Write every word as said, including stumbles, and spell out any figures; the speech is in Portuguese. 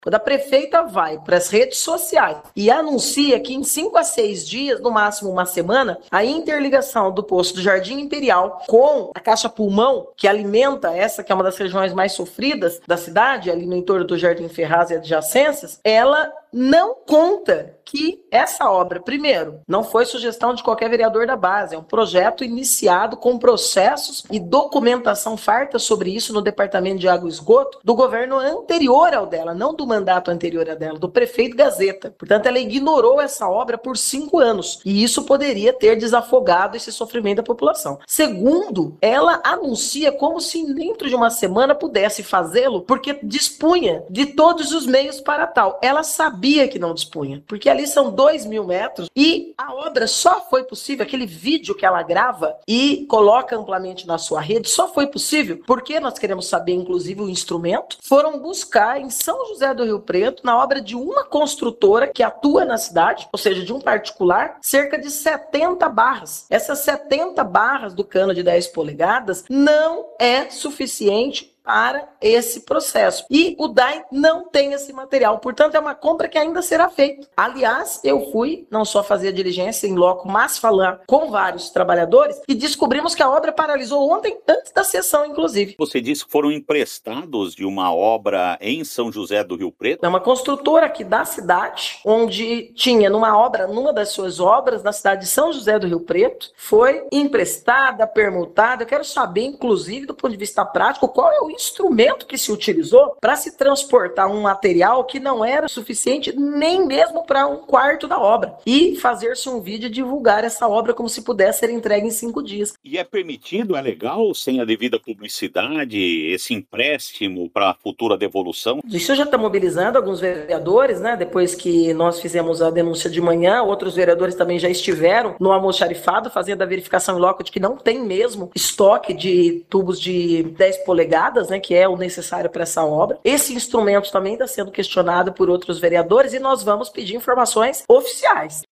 Quando a prefeita vai para as redes sociais e anuncia que em cinco a seis dias, no máximo uma semana, a interligação do poço do Jardim Imperial com a Caixa Pulmão, que alimenta essa que é uma das regiões mais sofridas da cidade, ali no entorno do Jardim Ferraz e adjacências, ela não conta que essa obra, primeiro, não foi sugestão de qualquer vereador da base, é um projeto iniciado com processos e documentação farta sobre isso no Departamento de Água e Esgoto do governo anterior ao dela, não do mandato anterior a dela, do prefeito Gazeta. Portanto, ela ignorou essa obra por cinco anos e isso poderia ter desafogado esse sofrimento da população. Segundo, ela anuncia como se dentro de uma semana pudesse fazê-lo porque dispunha de todos os meios para tal. Ela sabia que não dispunha, porque ali são dois mil metros e a obra só foi possível, aquele vídeo que ela grava e coloca amplamente na sua rede, só foi possível porque nós queremos saber, inclusive, o instrumento. Foram buscar em São José do Rio Preto, na obra de uma construtora que atua na cidade, ou seja, de um particular, cerca de setenta barras. Essas setenta barras do cano de dez polegadas não é suficiente para esse processo. E o D A I não tem esse material, portanto é uma compra que ainda será feita. Aliás, eu fui não só fazer a diligência em loco, mas falar com vários trabalhadores e descobrimos que a obra paralisou ontem, antes da sessão, inclusive. Você disse que foram emprestados de uma obra em São José do Rio Preto? É uma construtora aqui da cidade, onde tinha numa obra, numa das suas obras, na cidade de São José do Rio Preto, foi emprestada, permutada. Eu quero saber, inclusive, do ponto de vista prático, qual é o instrumento que se utilizou para se transportar um material que não era suficiente nem mesmo para um quarto da obra e fazer-se um vídeo e divulgar essa obra como se pudesse ser entregue em cinco dias. E é permitido, é legal, sem a devida publicidade, esse empréstimo para futura devolução? Isso já está mobilizando alguns vereadores, né? Depois que nós fizemos a denúncia de manhã, outros vereadores também já estiveram no almoxarifado fazendo a verificação em loco de que não tem mesmo estoque de tubos de dez polegadas, né, que é o necessário para essa obra. Esse instrumento também está sendo questionado por outros vereadores e nós vamos pedir informações oficiais.